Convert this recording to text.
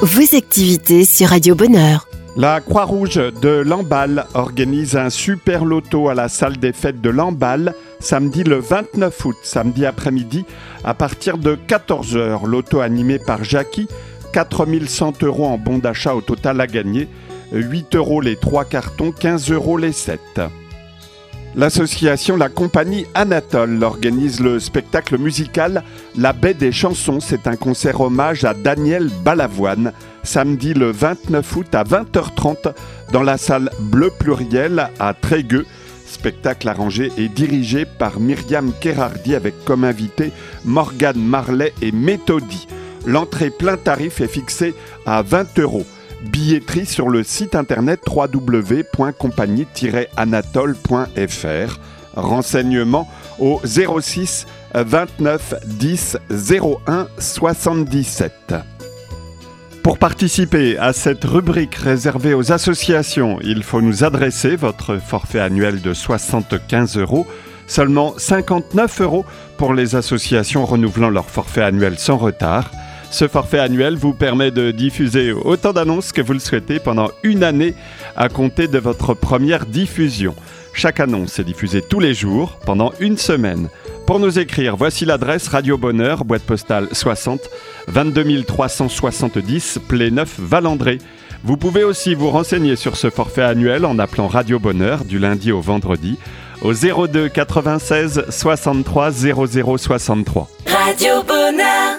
vos activités sur Radio Bonheur. La Croix-Rouge de Lamballe organise un super loto à la salle des fêtes de Lamballe samedi le 29 août, samedi après-midi à partir de 14h. Loto animé par Jackie, 4 100 € en bon d'achat au total à gagner, 8 € les 3 cartons, 15 € les 7. L'association La Compagnie Anatole organise le spectacle musical La Baie des Chansons. C'est un concert hommage à Daniel Balavoine, samedi le 29 août à 20h30 dans la salle Bleu Pluriel à Trégueux. Spectacle arrangé et dirigé par Myriam Kerardi avec comme invité Morgane Marley et Méthodi. L'entrée plein tarif est fixée à 20 €. Billetterie sur le site internet www.compagnie-anatole.fr. Renseignements au 06 29 10 01 77. Pour participer à cette rubrique réservée aux associations, il faut nous adresser votre forfait annuel de 75 €, seulement 59 € pour les associations renouvelant leur forfait annuel sans retard. Ce forfait annuel vous permet de diffuser autant d'annonces que vous le souhaitez pendant une année à compter de votre première diffusion. Chaque annonce est diffusée tous les jours pendant une semaine. Pour nous écrire, voici l'adresse Radio Bonheur, boîte postale 60 22 370 Pléneuf Valandré. Vous pouvez aussi vous renseigner sur ce forfait annuel en appelant Radio Bonheur du lundi au vendredi au 02 96 63 00 63. Radio Bonheur.